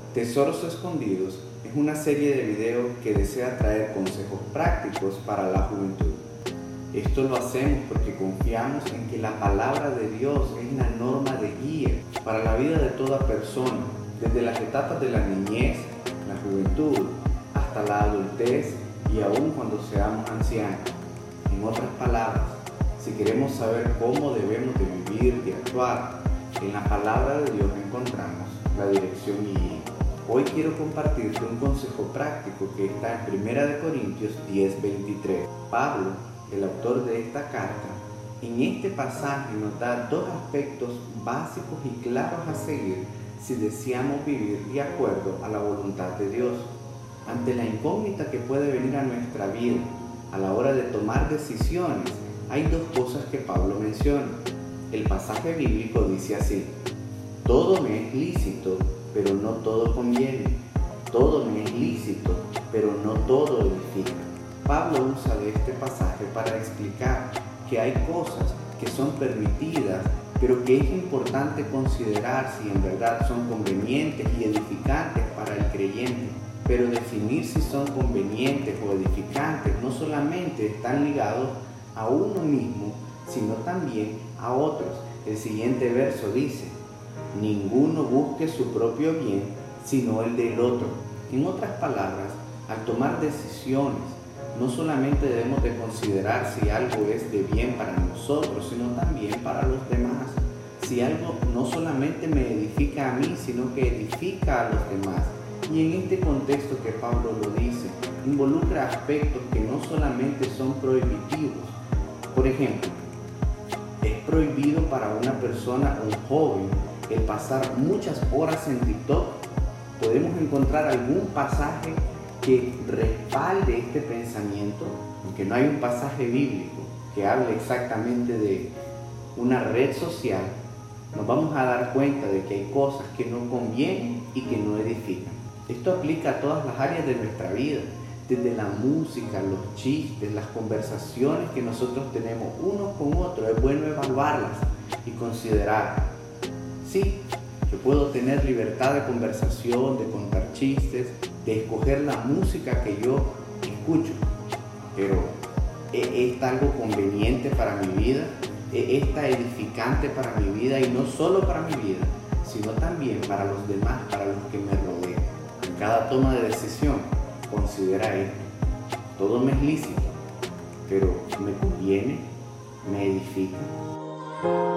Tesoros Escondidos es una serie de videos que desea traer consejos prácticos para la juventud. Esto lo hacemos porque confiamos en que la palabra de Dios es una norma de guía para la vida de toda persona, desde las etapas de la niñez, la juventud, hasta la adultez y aún cuando seamos ancianos. En otras palabras, si queremos saber cómo debemos de vivir y actuar, en la palabra de Dios encontramos la dirección y guía. Hoy quiero compartirte un consejo práctico que está en 1 Corintios 10:23. Pablo, el autor de esta carta, en este pasaje nos da dos aspectos básicos y claros a seguir si deseamos vivir de acuerdo a la voluntad de Dios. Ante la incógnita que puede venir a nuestra vida a la hora de tomar decisiones, hay dos cosas que Pablo menciona. El pasaje bíblico dice así: todo me es lícito, pero no todo conviene. Todo me es lícito, pero no todo edifica. Pablo usa de este pasaje para explicar que hay cosas que son permitidas, pero que es importante considerar si en verdad son convenientes y edificantes para el creyente. Pero definir si son convenientes o edificantes no solamente están ligados a uno mismo, sino también a otros. El siguiente verso dice: ninguno busque su propio bien, sino el del otro. En otras palabras, al tomar decisiones, no solamente debemos de considerar si algo es de bien para nosotros, sino también para los demás. Si algo no solamente me edifica a mí, sino que edifica a los demás. Y en este contexto que Pablo lo dice, involucra aspectos que no solamente son prohibitivos. Por ejemplo, es prohibido para una persona, un joven, el pasar muchas horas en TikTok. Podemos encontrar algún pasaje que respalde este pensamiento, aunque no hay un pasaje bíblico que hable exactamente de una red social. Nos vamos a dar cuenta de que hay cosas que no convienen y que no edifican. Esto aplica a todas las áreas de nuestra vida, desde la música, los chistes, las conversaciones que nosotros tenemos unos con otros. Es bueno evaluarlas y considerar. Sí, yo puedo tener libertad de conversación, de contar chistes, de escoger la música que yo escucho, pero ¿es algo conveniente para mi vida? ¿Es edificante para mi vida? Y no solo para mi vida, sino también para los demás, para los que me rodean. En cada toma de decisión, considera esto: todo me es lícito, pero ¿me conviene? ¿Me edifica?